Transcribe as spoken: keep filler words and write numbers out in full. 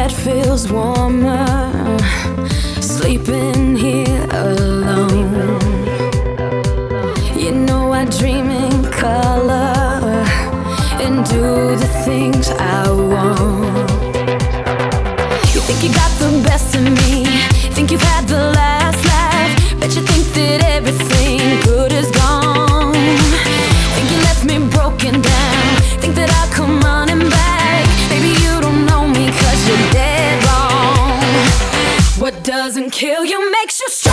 bed feels warmer, sleeping here alone. You know I dream in color and do the things I want. You think you got the best of me, think you've had the last laugh, bet you think that everything good is gone. Think you left me broken down, think that I'll come running back. Baby, you don't know me 'cause you're dead wrong. What doesn't kill you makes you strong.